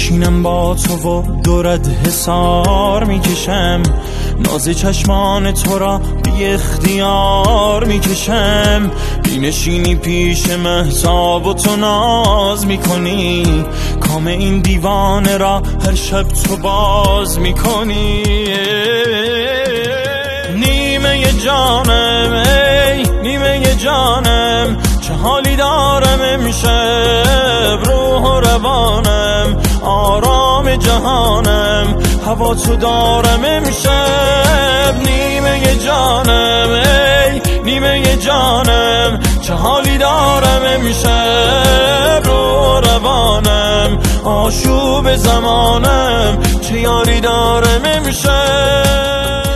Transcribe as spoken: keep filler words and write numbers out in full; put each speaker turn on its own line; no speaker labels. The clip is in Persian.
میشینم با تو و دورت حسار میکشم، ناز چشمان تو را بی اختیار میکشم. بینشینی پیش مهتاب و تو ناز میکنی، کام این دیوانه را هر شب تو باز میکنی. نیمه جانم ای نیمه جانم، چه حالی دارم امشب، روح و روانم آرام جهانم، هوا تو دارم امشب. نیمه جانم ای نیمه جانم، چه حالی دارم امشب، روح و روانم آشوب زمانم، چه یاری دارم امشب.